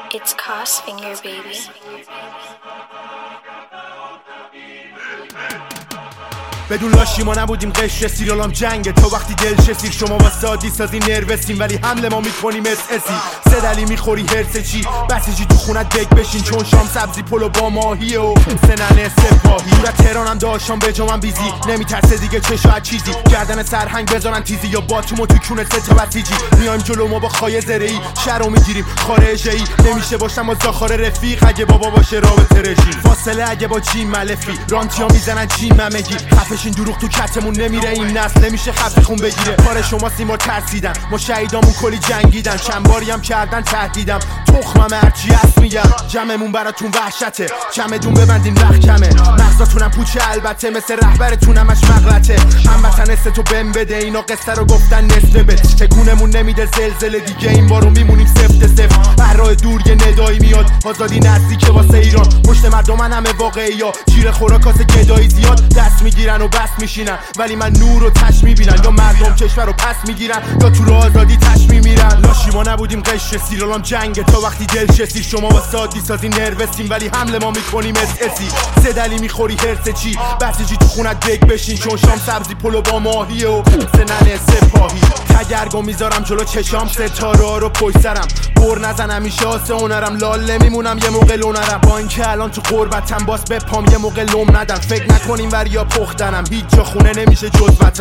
It's Cosfinger, baby. بدون لاشی ما نبودیم قشر سیرالام جنگه تا وقتی دل شسیر شما واسادی سازی نروسیم ولی حمله ما میکنیم اسی سه دلی میخوری هرسه چی بسیجی تو خونت دک بشین چون شام سبزی پلو با ماهیه و سننه سپاهی دورت تهرانم داشتم به جامم بیزی نمیترسه دیگه چه شاید چیزی گردن سرهنگ بزنن تیزی یا باتومو تو کونه سه تا بسیجی میایم جلو ما با خای زره‌ای شهرو میگیریم خارجی نمیشه باشم از زاخار رفیق اگه بابا باشه رابطه رژیم فاصله اگه با جیم ملفی رانتیا میزنن جیم ممگی این دروغ تو کتمون نمیره این نسل نمیشه خط خون بگیره کار شما سیمار ترسیدن ما شهیدامون کلی جنگیدن چند باری هم کردن تهدیدم تخمم هرچی هست میگم جمعمون براتون وحشته چمدون ببندین وقت کمه مغزاتونم پوچه البته مثل رهبرتونمش مغلطه هموطن تو بهم بده اینا قصه رو گفتن نصف بده تکونمون نمیده زلزله دیگه این بارو میمونیم سفت سفت هر راه دور یه ندایی میاد آزادی نزدیکه واسه ایران پشت مردمن همه واقعیا چیره خوراکاس گدایی زیاد دست میگیرن و بس میشینن ولی من نور و تش میبینن یا مردم کشور رو پس میگیرن یا تو رو آزادی تش میمیرن لاشی ما نبودیم قشر سیرالام جنگه تا وقتی دل شسیر شما واسادی سازی نروسیم ولی حمله ما میکنیم اسی سه دلی میخوری هرسه چی بسیجی تو خونت دک بشین چون شام سبزی پلو با ماهیه و سننه سپاهی تگرگو میذارم جلو چشام ستاره رو پشت سرم بر نزن همیشه آسه هنرم لاله میمونم یه موقع لونرم با اینکه الان تو قربتم باز بپام یه موقع لوم ندم فکر نکنیم وریا پختنم هیچ جا خونه نمیشه جز وطن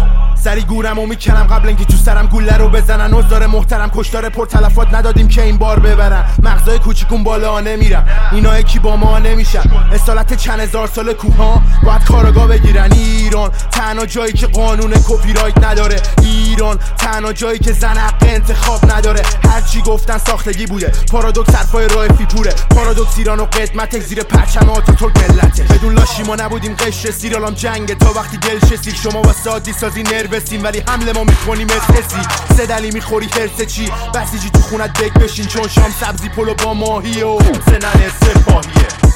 سری گورم و میکنم قبل اینکه تو سرم گوله رو بزنن عذر محترم کشتار پر تلفات ندادیم که این بار ببرن مغزای کوچیکون بالا نمیرن اینا یکی با ما نمیشن اصالت چند هزار سال کوها باید کارگاه بگیرن ایران تنها جایی که قانون کپی رایت نداره ایران تنها جایی که زن حق انتخاب نداره هرچی گفتن ساختگی بوده پارادوکس حرفای رایفی پوره پارادوکس ایران و قدمت زیر پرچم آتاتورک ملته بدون لاشی ما نبودیم قشر سیرالام جنگه تا وقتی دل شسیر شما واسادی سازی نروسیم ولی حمله ما میکنیم اسی سه دلی میخوری هرسه چی بسیجی تو خونت دک بشین چون شام سبزی پلو با ماهیه و سننه سپاهیه